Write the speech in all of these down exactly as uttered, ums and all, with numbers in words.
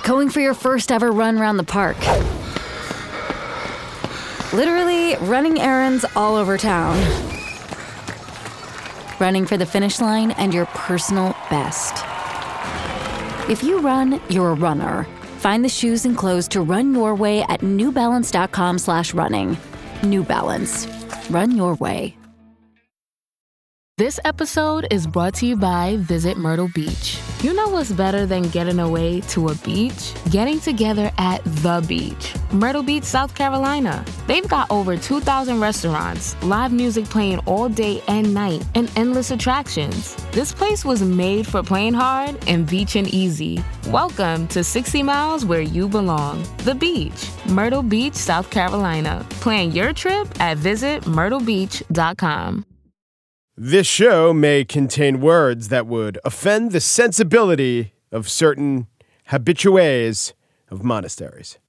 Going for your first ever run around the park. Literally running errands all over town. Running for the finish line and your personal best. If you run, you're a runner. Find the shoes and clothes to run your way at newbalance.com slash running. New Balance. Run your way. This episode is brought to you by Visit Myrtle Beach. You know what's better than getting away to a beach? Getting together at the beach. Myrtle Beach, South Carolina. They've got over two thousand restaurants, live music playing all day and night, and endless attractions. This place was made for playing hard and beaching easy. Welcome to sixty miles where you belong. The beach. Myrtle Beach, South Carolina. Plan your trip at visit myrtle beach dot com. This show may contain words that would offend the sensibility of certain habitués of monasteries.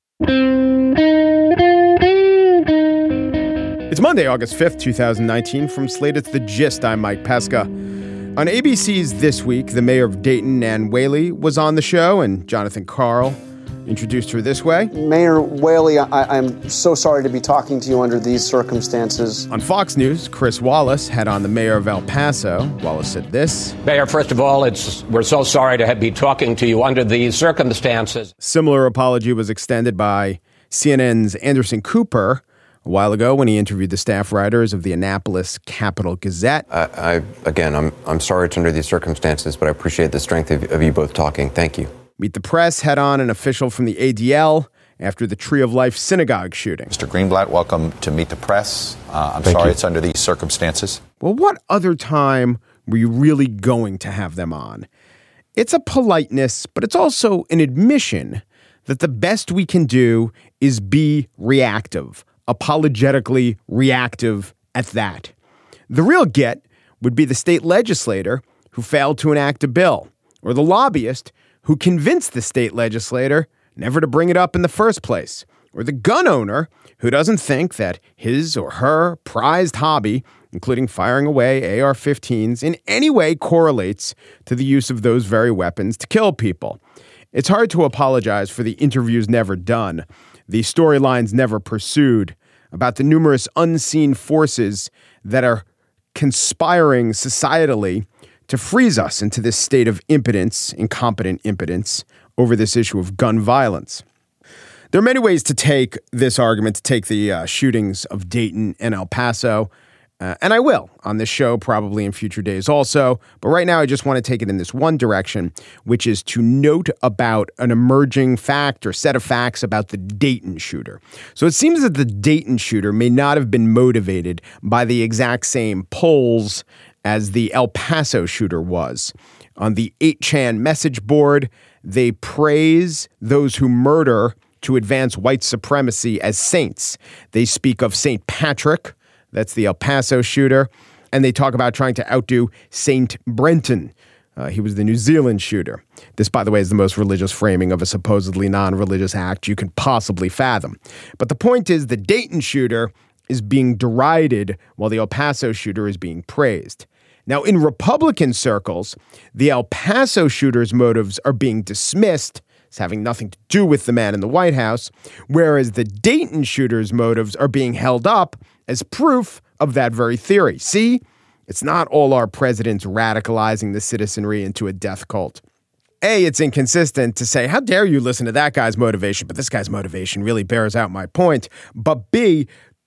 It's Monday, August fifth, twenty nineteen. From Slate, it's The Gist. I'm Mike Pesca. On A B C's This Week, the mayor of Dayton, Nan Whaley, was on the show, and Jonathan Karl introduced her this way. Mayor Whaley, I, I'm so sorry to be talking to you under these circumstances. On Fox News, Chris Wallace had on the mayor of El Paso. Wallace said this. Mayor, first of all, it's we're so sorry to have, be talking to you under these circumstances. Similar apology was extended by C N N's Anderson Cooper a while ago when he interviewed the staff writers of the Annapolis Capital Gazette. I, I again, I'm I'm sorry it's under these circumstances, but I appreciate the strength of, of you both talking. Thank you. Meet the Press had on an official from the A D L after the Tree of Life synagogue shooting. Mister Greenblatt, welcome to Meet the Press. Uh, I'm Thank sorry you. It's under these circumstances. Well, what other time were you really going to have them on? It's a politeness, but it's also an admission that the best we can do is be reactive, apologetically reactive at that. The real get would be the state legislator who failed to enact a bill, or the lobbyist who convinced the state legislator never to bring it up in the first place, or the gun owner who doesn't think that his or her prized hobby, including firing away A R fifteens, in any way correlates to the use of those very weapons to kill people. It's hard to apologize for the interviews never done, the storylines never pursued, about the numerous unseen forces that are conspiring societally to freeze us into this state of impotence, incompetent impotence, over this issue of gun violence. There are many ways to take this argument, to take the uh, shootings of Dayton and El Paso, uh, and I will on this show, probably in future days also. But right now, I just want to take it in this one direction, which is to note about an emerging fact or set of facts about the Dayton shooter. So it seems that the Dayton shooter may not have been motivated by the exact same polls as the El Paso shooter was. On the eight chan message board, they praise those who murder to advance white supremacy as saints. They speak of Saint Patrick, that's the El Paso shooter, and they talk about trying to outdo Saint Brenton. Uh, he was the New Zealand shooter. This, by the way, is the most religious framing of a supposedly non-religious act you can possibly fathom. But the point is the Dayton shooter is being derided while the El Paso shooter is being praised. Now, in Republican circles, the El Paso shooter's motives are being dismissed as having nothing to do with the man in the White House, whereas the Dayton shooter's motives are being held up as proof of that very theory. See, it's not all our presidents radicalizing the citizenry into a death cult. A, it's inconsistent to say, how dare you listen to that guy's motivation, but this guy's motivation really bears out my point. But B,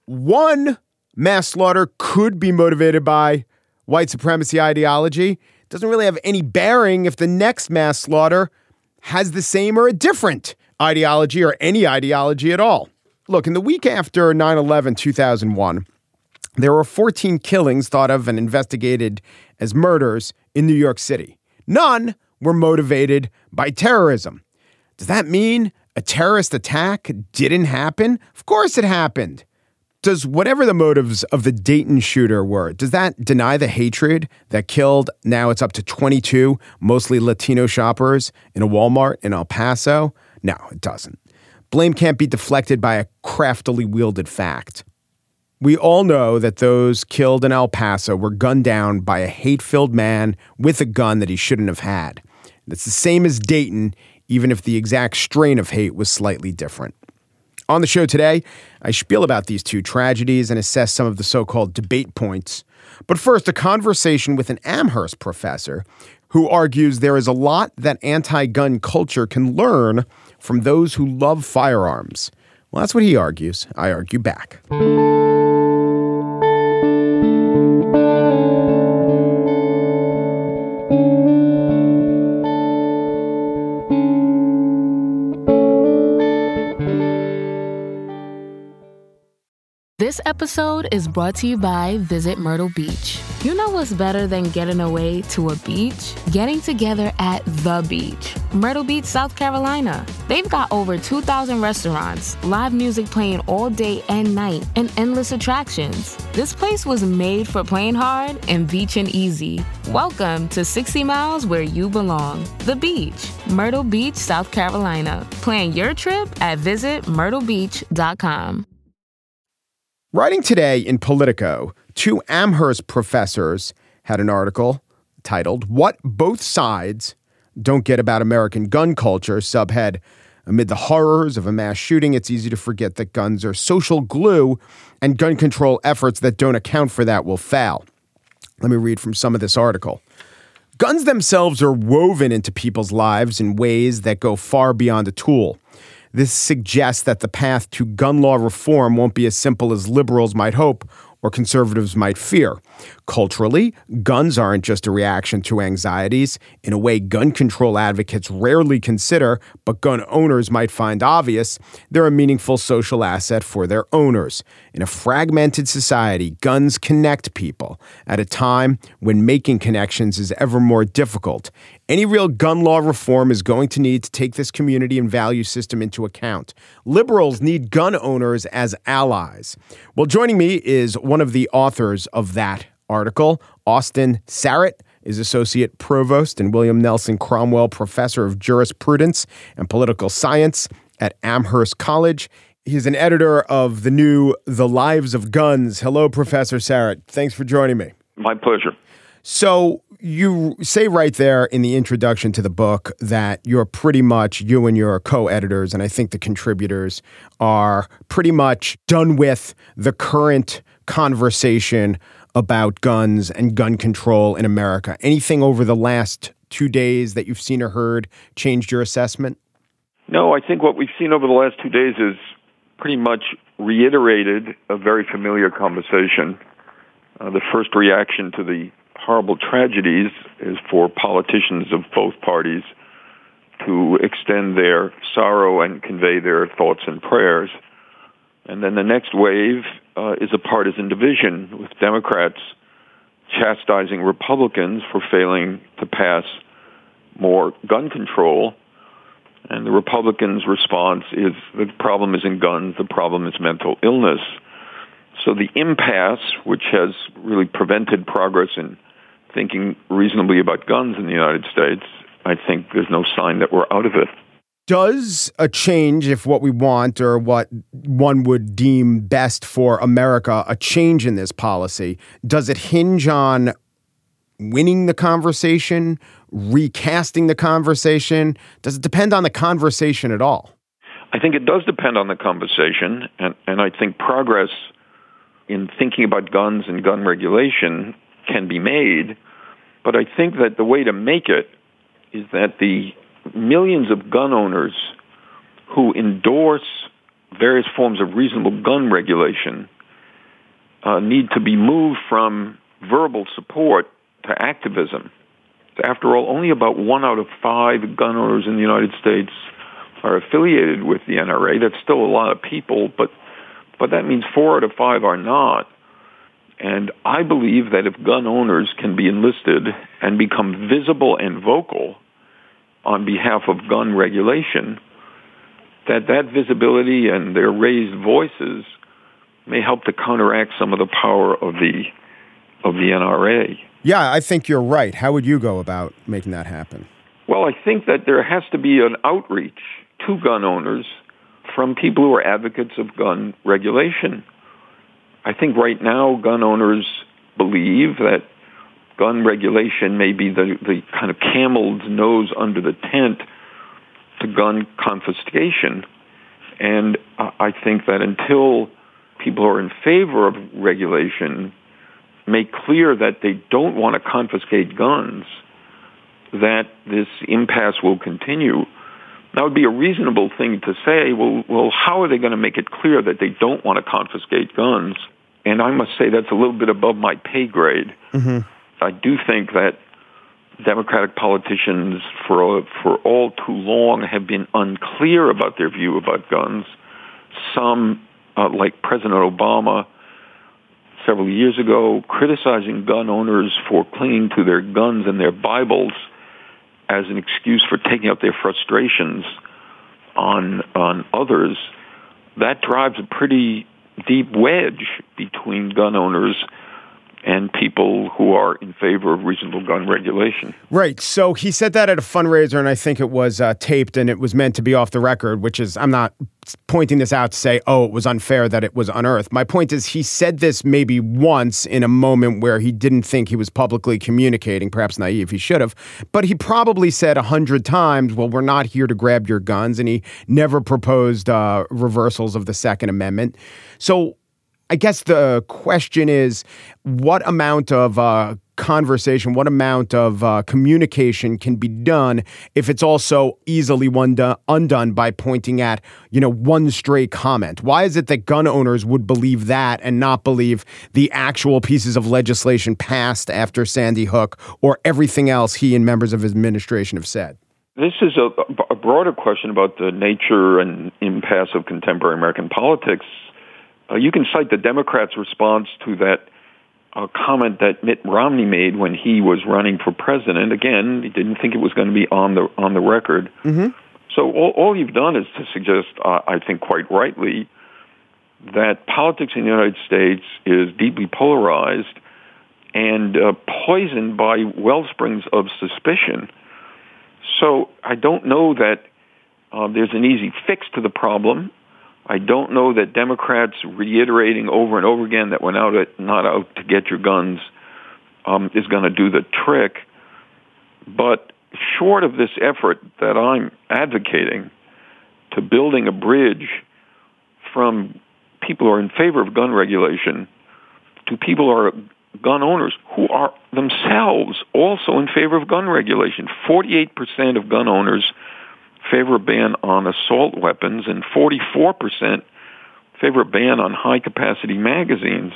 one mass slaughter could be motivated by white supremacy ideology. Doesn't really have any bearing if the next mass slaughter has the same or a different ideology or any ideology at all. Look, in the week after nine eleven two thousand one, there were fourteen killings thought of and investigated as murders in New York City. None were motivated by terrorism. Does that mean a terrorist attack didn't happen? Of course it happened. Does whatever the motives of the Dayton shooter were, does that deny the hatred that killed, now it's up to twenty-two, mostly Latino shoppers in a Walmart in El Paso? No, it doesn't. Blame can't be deflected by a craftily wielded fact. We all know that those killed in El Paso were gunned down by a hate-filled man with a gun that he shouldn't have had. It's the same as Dayton even if the exact strain of hate was slightly different. On the show today, I spiel about these two tragedies and assess some of the so-called debate points. But first, a conversation with an Amherst professor who argues there is a lot that anti-gun culture can learn from those who love firearms. Well, that's what he argues. I argue back. This episode is brought to you by Visit Myrtle Beach. You know what's better than getting away to a beach? Getting together at the beach. Myrtle Beach, South Carolina. They've got over two thousand restaurants, live music playing all day and night, and endless attractions. This place was made for playing hard and beaching easy. Welcome to sixty miles where you belong. The beach. Myrtle Beach, South Carolina. Plan your trip at visit myrtle beach dot com. Writing today in Politico, two Amherst professors had an article titled, "What Both Sides Don't Get About American Gun Culture," subhead, "Amid the horrors of a mass shooting, it's easy to forget that guns are social glue and gun control efforts that don't account for that will fail." Let me read from some of this article. Guns themselves are woven into people's lives in ways that go far beyond a tool. This suggests that the path to gun law reform won't be as simple as liberals might hope or conservatives might fear. Culturally, guns aren't just a reaction to anxieties in a way gun control advocates rarely consider, but gun owners might find obvious. They're a meaningful social asset for their owners. In a fragmented society, guns connect people at a time when making connections is ever more difficult. Any real gun law reform is going to need to take this community and value system into account. Liberals need gun owners as allies. Well, joining me is one of the authors of that article. Austin Sarrett is Associate Provost and William Nelson Cromwell Professor of Jurisprudence and Political Science at Amherst College. He's an editor of the new The Lives of Guns. Hello, Professor Sarrett. Thanks for joining me. My pleasure. So you say right there in the introduction to the book that you're pretty much, you and your co-editors, and I think the contributors, are pretty much done with the current conversation about guns and gun control in America. Anything over the last two days that you've seen or heard changed your assessment? No, I think what we've seen over the last two days is pretty much reiterated a very familiar conversation. Uh, the first reaction to the horrible tragedies is for politicians of both parties to extend their sorrow and convey their thoughts and prayers. And then the next wave uh, is a partisan division, with Democrats chastising Republicans for failing to pass more gun control. And the Republicans' response is the problem isn't guns, the problem is mental illness. So the impasse, which has really prevented progress in thinking reasonably about guns in the United States, I think there's no sign that we're out of it. Does a change, if what we want or what one would deem best for America, a change in this policy, does it hinge on winning the conversation, recasting the conversation? Does it depend on the conversation at all? I think it does depend on the conversation, and, and I think progress in thinking about guns and gun regulation can be made, but I think that the way to make it is that the millions of gun owners who endorse various forms of reasonable gun regulation uh, need to be moved from verbal support to activism. After all, only about one out of five gun owners in the United States are affiliated with the N R A. That's still a lot of people, but but that means four out of five are not. And I believe that if gun owners can be enlisted and become visible and vocal on behalf of gun regulation, that that visibility and their raised voices may help to counteract some of the power of the of the N R A. Yeah, I think you're right. How would you go about making that happen? Well, I think that there has to be an outreach to gun owners from people who are advocates of gun regulation. I think right now gun owners believe that gun regulation may be the, the kind of camel's nose under the tent to gun confiscation. And I think that until people who are in favor of regulation make clear that they don't want to confiscate guns, that this impasse will continue. That would be a reasonable thing to say. Well, well, how are they going to make it clear that they don't want to confiscate guns? And I must say that's a little bit above my pay grade. Mm-hmm. I do think that Democratic politicians for for all too long have been unclear about their view about guns. Some, uh, like President Obama, several years ago, criticizing gun owners for clinging to their guns and their Bibles as an excuse for taking out their frustrations on on others. That drives a pretty deep wedge between gun owners and people who are in favor of reasonable gun regulation. Right. So he said that at a fundraiser, and I think it was uh, taped, and it was meant to be off the record, which is, I'm not pointing this out to say, oh, it was unfair that it was unearthed. My point is he said this maybe once in a moment where he didn't think he was publicly communicating, perhaps naive, he should have, but he probably said a hundred times, well, we're not here to grab your guns, and he never proposed uh, reversals of the Second Amendment. So I guess the question is, what amount of uh, conversation, what amount of uh, communication can be done if it's also easily undone, undone by pointing at, you know, one stray comment? Why is it that gun owners would believe that and not believe the actual pieces of legislation passed after Sandy Hook or everything else he and members of his administration have said? This is a, a broader question about the nature and impasse of contemporary American politics. Uh, you can cite the Democrats' response to that uh, comment that Mitt Romney made when he was running for president. Again, he didn't think it was going to be on the on the record. Mm-hmm. So all, all you've done is to suggest, uh, I think quite rightly, that politics in the United States is deeply polarized and uh, poisoned by wellsprings of suspicion. So I don't know that uh, there's an easy fix to the problem. I don't know that Democrats reiterating over and over again that we're not out, not out to get your guns um, is going to do the trick. But short of this effort that I'm advocating to building a bridge from people who are in favor of gun regulation to people who are gun owners who are themselves also in favor of gun regulation. forty-eight percent of gun owners favor a ban on assault weapons, and forty-four percent favor a ban on high-capacity magazines.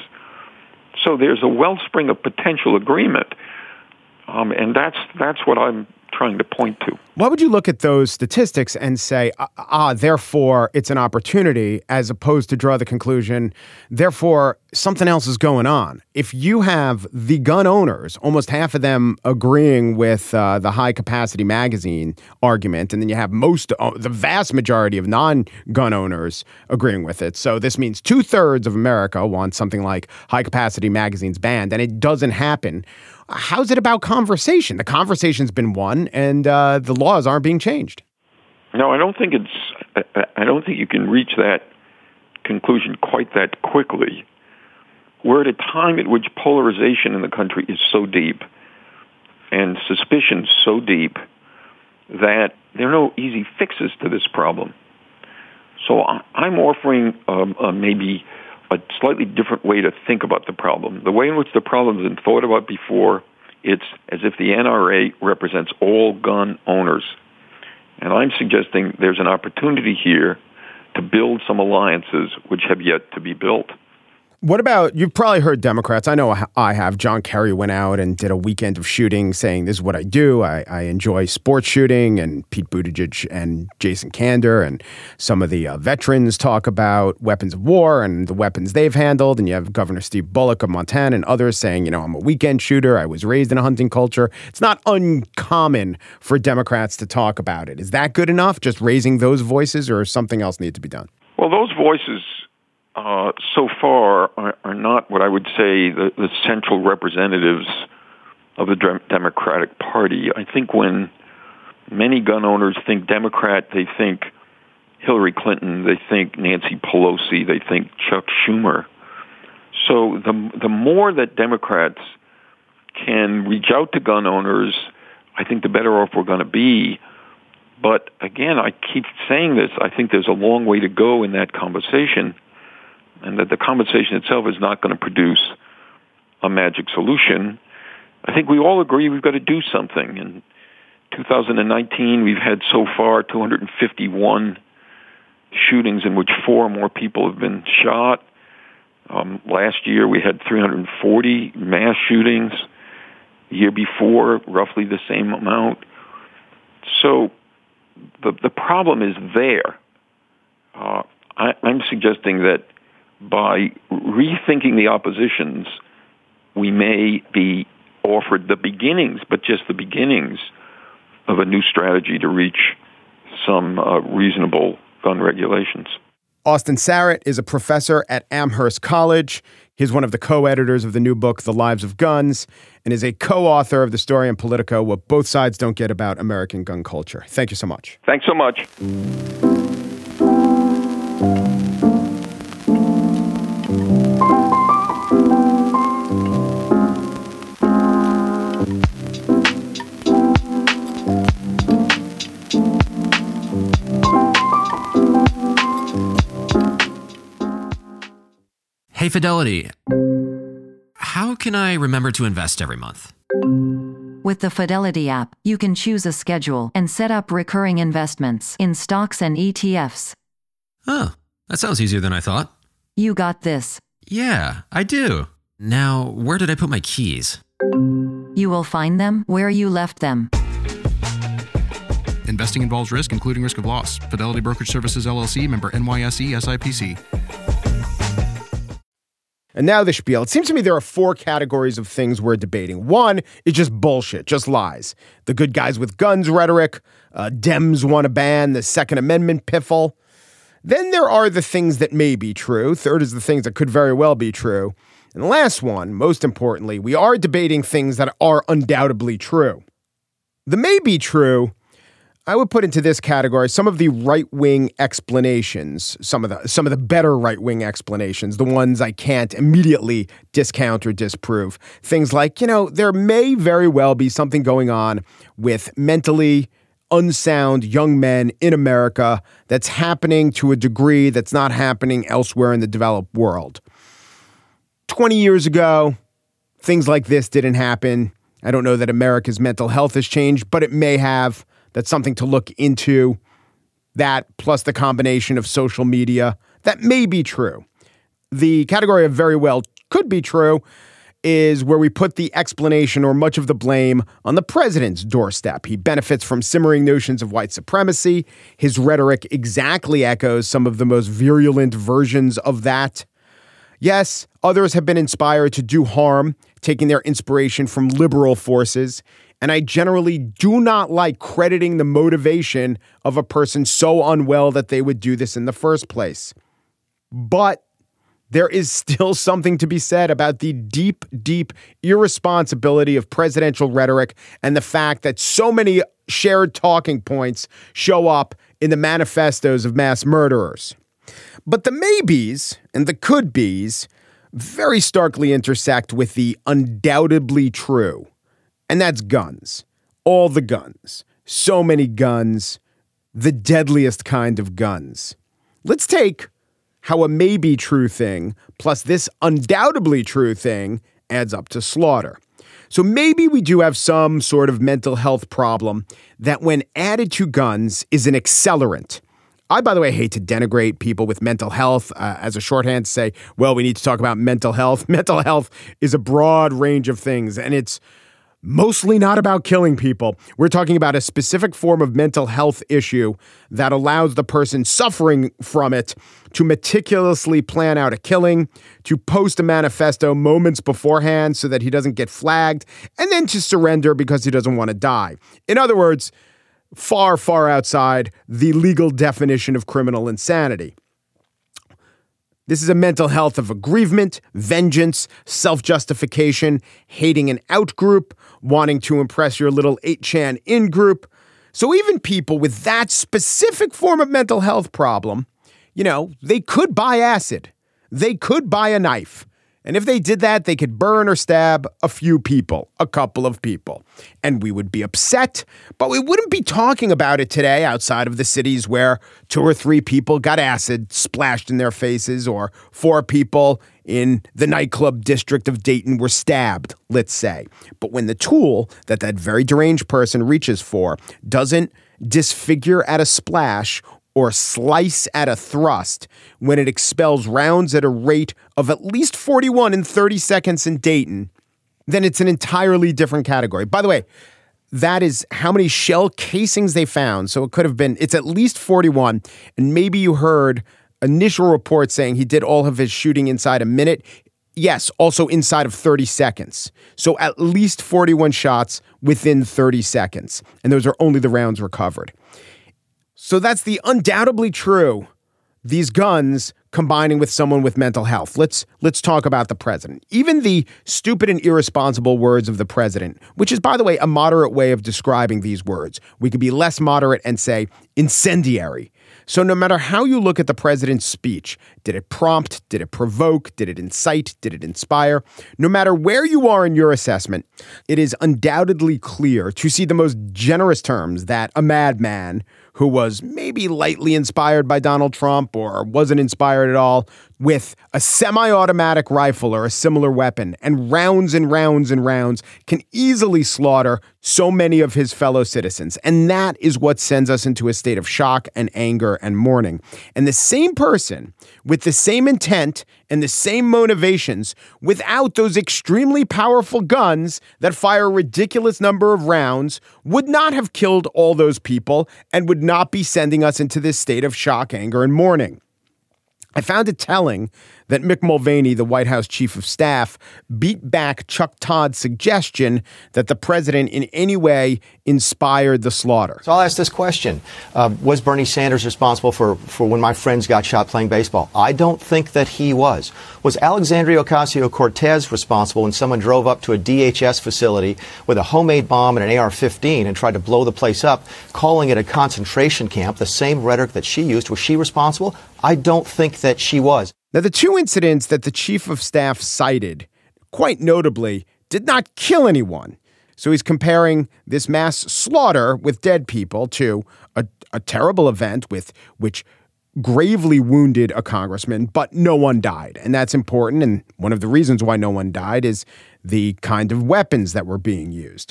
So there's a wellspring of potential agreement, um, and that's that's what I'm trying to point to. Why would you look at those statistics and say, ah, ah, therefore it's an opportunity, as opposed to draw the conclusion, therefore something else is going on? If you have the gun owners, almost half of them agreeing with uh, the high capacity magazine argument, and then you have most, uh, the vast majority of non-gun owners agreeing with it. So this means two thirds of America want something like high capacity magazines banned, and it doesn't happen. How's it about conversation? The conversation's been won, and uh, the laws aren't being changed. No, I don't think it's. I don't think you can reach that conclusion quite that quickly. We're at a time at which polarization in the country is so deep, and suspicion so deep, that there are no easy fixes to this problem. So I'm offering um, uh, maybe a slightly different way to think about the problem. The way in which the problem has been thought about before, it's as if the N R A represents all gun owners. And I'm suggesting there's an opportunity here to build some alliances which have yet to be built. What about, you've probably heard Democrats, I know I have, John Kerry went out and did a weekend of shooting saying, this is what I do. I, I enjoy sports shooting, and Pete Buttigieg and Jason Kander and some of the uh, veterans talk about weapons of war and the weapons they've handled. And you have Governor Steve Bullock of Montana and others saying, you know, I'm a weekend shooter. I was raised in a hunting culture. It's not uncommon for Democrats to talk about it. Is that good enough, just raising those voices, or something else need to be done? Well, those voices Uh, so far are, are not what I would say the, the central representatives of the Dem- Democratic Party. I think when many gun owners think Democrat, they think Hillary Clinton, they think Nancy Pelosi, they think Chuck Schumer. So the the more that Democrats can reach out to gun owners, I think the better off we're going to be. But again, I keep saying this, I think there's a long way to go in that conversation, and that the conversation itself is not going to produce a magic solution. I think we all agree we've got to do something. In two thousand nineteen, we've had so far two hundred fifty-one shootings in which four or more people have been shot. Um, last year, we had three hundred forty mass shootings. The year before, roughly the same amount. So the the problem is there. Uh, I, I'm suggesting that by rethinking the oppositions, we may be offered the beginnings, but just the beginnings of a new strategy to reach some uh, reasonable gun regulations. Austin Sarrett is a professor at Amherst College. He's one of the co-editors of the new book, The Lives of Guns, and is a co-author of the story in Politico, What Both Sides Don't Get About American Gun Culture. Thank you so much. Thanks so much. Hey, Fidelity, how can I remember to invest every month? With the Fidelity app, you can choose a schedule and set up recurring investments in stocks and E T Fs. Oh, that sounds easier than I thought. You got this. Yeah, I do. Now, where did I put my keys? You will find them where you left them. Investing involves risk, including risk of loss. Fidelity Brokerage Services, L L C, member N Y S E, S I P C. And now the spiel. It seems to me there are four categories of things we're debating. One is just bullshit, just lies. The good guys with guns rhetoric, uh, Dems want to ban the Second Amendment piffle. Then there are the things that may be true. Third is the things that could very well be true. And the last one, most importantly, we are debating things that are undoubtedly true. The may be true, I would put into this category some of the right-wing explanations, some of the some of the better right-wing explanations, the ones I can't immediately discount or disprove. Things like, you know, there may very well be something going on with mentally unsound young men in America that's happening to a degree that's not happening elsewhere in the developed world. twenty years ago, things like this didn't happen. I don't know that America's mental health has changed, but it may have. That's something to look into. That plus the combination of social media, that may be true. The category of very well could be true is where we put the explanation or much of the blame on the president's doorstep. He benefits from simmering notions of white supremacy. His rhetoric exactly echoes some of the most virulent versions of that. Yes, others have been inspired to do harm, taking their inspiration from liberal forces. And I generally do not like crediting the motivation of a person so unwell that they would do this in the first place. But there is still something to be said about the deep, deep irresponsibility of presidential rhetoric and the fact that so many shared talking points show up in the manifestos of mass murderers. But the maybes and the could-bes very starkly intersect with the undoubtedly true. And that's guns. All the guns. So many guns. The deadliest kind of guns. Let's take how a maybe true thing plus this undoubtedly true thing adds up to slaughter. So maybe we do have some sort of mental health problem that when added to guns is an accelerant. I, by the way, hate to denigrate people with mental health uh, as a shorthand to say, well, we need to talk about mental health. Mental health is a broad range of things, and it's mostly not about killing people. We're talking about a specific form of mental health issue that allows the person suffering from it to meticulously plan out a killing, to post a manifesto moments beforehand so that he doesn't get flagged, and then to surrender because he doesn't want to die. In other words, far, far outside the legal definition of criminal insanity. This is a mental health of aggrievement, vengeance, self-justification, hating an out-group, wanting to impress your little eight chan in-group. So even people with that specific form of mental health problem, you know, they could buy acid. They could buy a knife. And if they did that, they could burn or stab a few people, a couple of people. And we would be upset, but we wouldn't be talking about it today outside of the cities where two or three people got acid splashed in their faces, or four people in the nightclub district of Dayton were stabbed, let's say. But when the tool that that very deranged person reaches for doesn't disfigure at a splash or slice at a thrust, when it expels rounds at a rate of at least forty-one in thirty seconds in Dayton, then it's an entirely different category. By the way, that is how many shell casings they found. So it could have been, it's at least forty-one. And maybe you heard initial reports saying he did all of his shooting inside a minute. Yes, also inside of thirty seconds. So at least forty-one shots within thirty seconds. And those are only the rounds recovered. So that's the undoubtedly true. These guns combining with someone with mental health. Let's let's talk about the president. Even the stupid and irresponsible words of the president, which is, by the way, a moderate way of describing these words. We could be less moderate and say incendiary. So no matter how you look at the president's speech, did it prompt, did it provoke, did it incite, did it inspire? No matter where you are in your assessment, it is undoubtedly clear to see the most generous terms that a madman who was maybe lightly inspired by Donald Trump or wasn't inspired at all, with a semi-automatic rifle or a similar weapon and rounds and rounds and rounds can easily slaughter so many of his fellow citizens. And that is what sends us into a state of shock and anger and mourning. And the same person with the same intent and the same motivations, without those extremely powerful guns that fire a ridiculous number of rounds, would not have killed all those people and would not be sending us into this state of shock, anger, and mourning. I found it telling that Mick Mulvaney, the White House chief of staff, beat back Chuck Todd's suggestion that the president in any way inspired the slaughter. So I'll ask this question. Uh, was Bernie Sanders responsible for, for when my friends got shot playing baseball? I don't think that he was. Was Alexandria Ocasio-Cortez responsible when someone drove up to a D H S facility with a homemade bomb and an A R fifteen and tried to blow the place up, calling it a concentration camp, the same rhetoric that she used? Was she responsible? I don't think that she was. Now, the two incidents that the chief of staff cited, quite notably, did not kill anyone. So he's comparing this mass slaughter with dead people to a, a terrible event with which gravely wounded a congressman, but no one died. And that's important. And one of the reasons why no one died is the kind of weapons that were being used.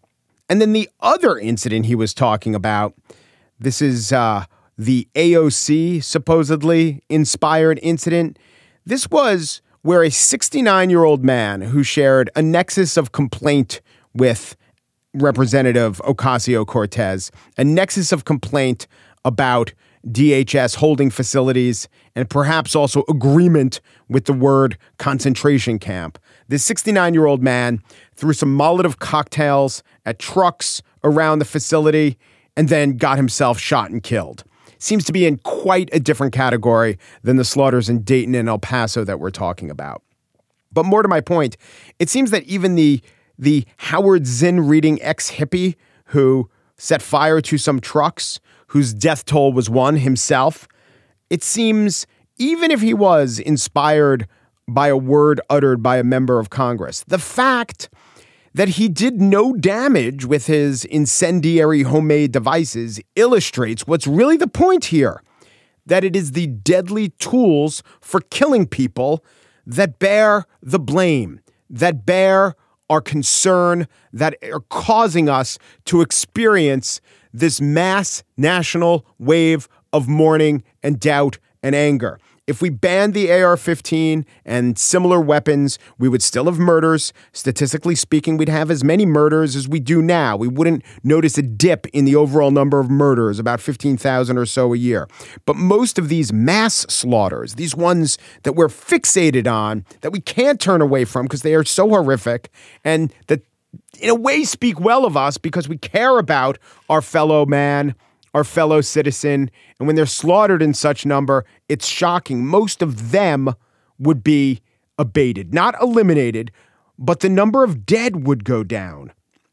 And then the other incident he was talking about, this is uh, the A O C supposedly inspired incident. This was where a sixty-nine-year-old man who shared a nexus of complaint with Representative Ocasio-Cortez, a nexus of complaint about D H S holding facilities, and perhaps also agreement with the word concentration camp. This sixty-nine-year-old man threw some Molotov cocktails at trucks around the facility and then got himself shot and killed. Seems to be in quite a different category than the slaughters in Dayton and El Paso that we're talking about. But more to my point, it seems that even the the Howard Zinn reading ex-hippie who set fire to some trucks, whose death toll was one himself, it seems even if he was inspired by a word uttered by a member of Congress, the fact that he did no damage with his incendiary homemade devices illustrates what's really the point here, that it is the deadly tools for killing people that bear the blame, that bear our concern, that are causing us to experience this mass national wave of mourning and doubt and anger. If we banned the A R fifteen and similar weapons, we would still have murders. Statistically speaking, we'd have as many murders as we do now. We wouldn't notice a dip in the overall number of murders, about fifteen thousand or so a year. But most of these mass slaughters, these ones that we're fixated on, that we can't turn away from because they are so horrific and that in a way speak well of us because we care about our fellow man, our fellow citizen. And when they're slaughtered in such number, it's shocking. Most of them would be abated, not eliminated, but the number of dead would go down.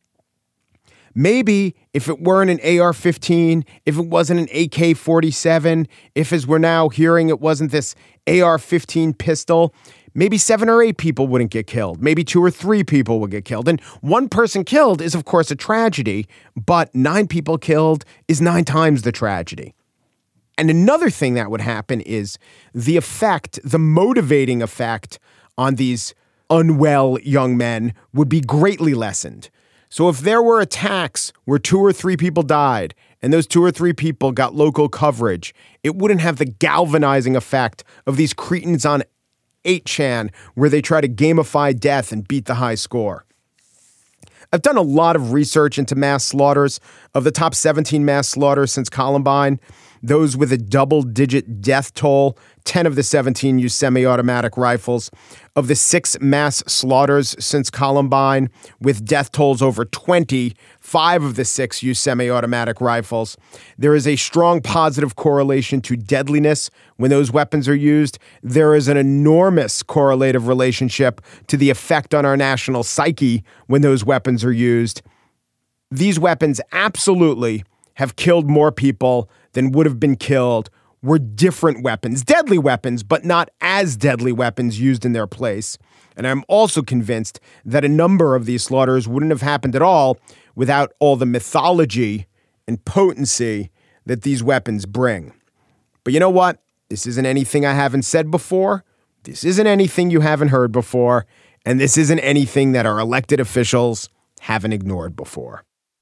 Maybe if it weren't an A R fifteen, if it wasn't an A K forty-seven, if as we're now hearing it wasn't this A R fifteen pistol, maybe seven or eight people wouldn't get killed. Maybe two or three people would get killed. And one person killed is, of course, a tragedy, but nine people killed is nine times the tragedy. And another thing that would happen is the effect, the motivating effect on these unwell young men would be greatly lessened. So if there were attacks where two or three people died and those two or three people got local coverage, it wouldn't have the galvanizing effect of these cretins on eight chan where they try to gamify death and beat the high score. I've done a lot of research into mass slaughters. Of the top seventeen mass slaughters since Columbine, those with a double-digit death toll, ten of the seventeen used semi-automatic rifles. Of the six mass slaughters since Columbine, with death tolls over twenty, five of the six used semi-automatic rifles. There is a strong positive correlation to deadliness when those weapons are used. There is an enormous correlative relationship to the effect on our national psyche when those weapons are used. These weapons absolutely have killed more people than would have been killed were different weapons, deadly weapons, but not as deadly weapons used in their place. And I'm also convinced that a number of these slaughters wouldn't have happened at all without all the mythology and potency that these weapons bring. But you know what? This isn't anything I haven't said before. This isn't anything you haven't heard before. And this isn't anything that our elected officials haven't ignored before.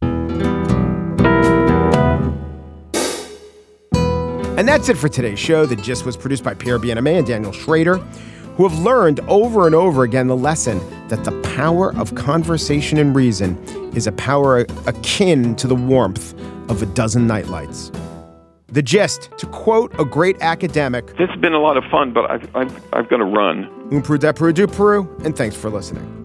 And that's it for today's show. The Gist was produced by Pierre Bienaimé and Daniel Schrader, who have learned over and over again the lesson that the power of conversation and reason is a power akin to the warmth of a dozen nightlights. The Gist, to quote a great academic, this has been a lot of fun, but I've, I've, I've got to run. Un Peru de Peru du Peru, and thanks for listening.